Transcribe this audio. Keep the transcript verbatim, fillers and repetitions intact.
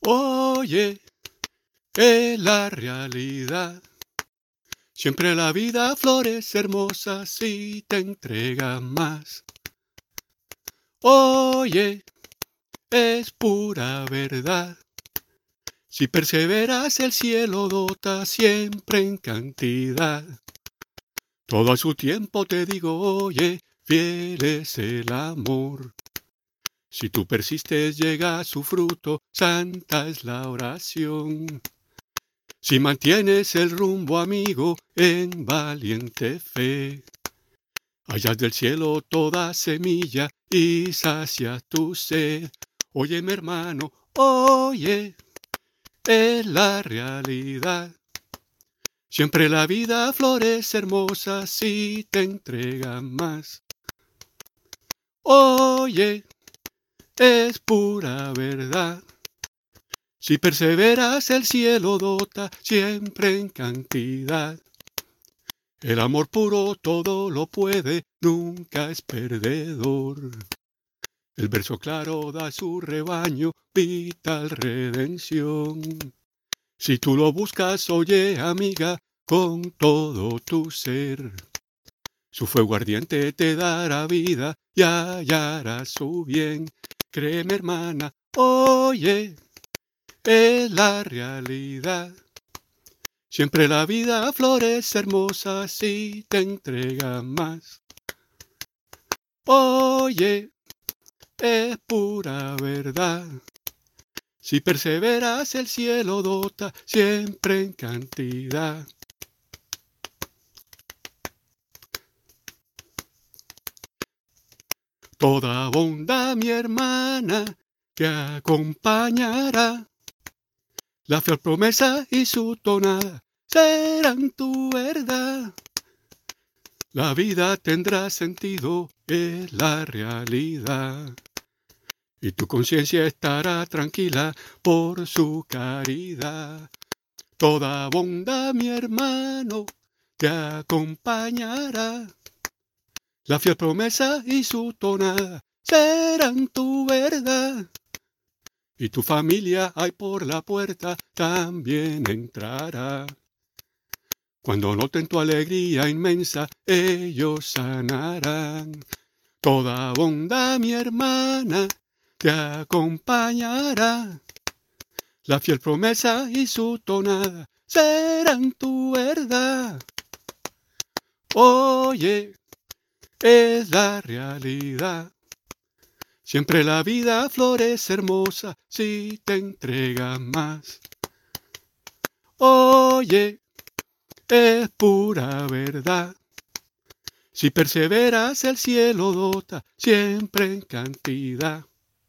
Oye, es la realidad. Siempre la vida flores hermosas si te entrega más. Oye, es pura verdad. Si perseveras el cielo dota siempre en cantidad. Todo a su tiempo te digo, oye, fiel es el amor. Si tú persistes llega su fruto, santa es la oración. Si mantienes el rumbo, amigo, en valiente fe, hallas del cielo toda semilla y sacias tu sed. Oye, mi hermano, oye, es la realidad. Siempre la vida florece hermosa si te entrega más. Oye, es pura verdad. Si perseveras el cielo dota siempre en cantidad. El amor puro todo lo puede, nunca es perdedor. El verso claro da su rebaño, vital redención. Si tú lo buscas, oye amiga, con todo tu ser. Su fuego ardiente te dará vida y hallarás su bien. Créeme hermana, oye, es la realidad. Siempre la vida florece hermosa si te entrega más. Oye, es pura verdad. Si perseveras el cielo dota siempre en cantidad. Toda bondad, mi hermana, te acompañará. La fiel promesa y su tonada serán tu verdad. La vida tendrá sentido, es la realidad. Y tu conciencia estará tranquila por su caridad. Toda bondad, mi hermano, te acompañará. La fiel promesa y su tonada serán tu verdad. Y tu familia ahí por la puerta también entrará. Cuando noten tu alegría inmensa, ellos sanarán. Toda bondad, mi hermana, te acompañará. La fiel promesa y su tonada serán tu verdad. Oye, es la realidad. Siempre la vida florece hermosa si te entrega más. Oye, es pura verdad. Si perseveras el cielo dota siempre en cantidad.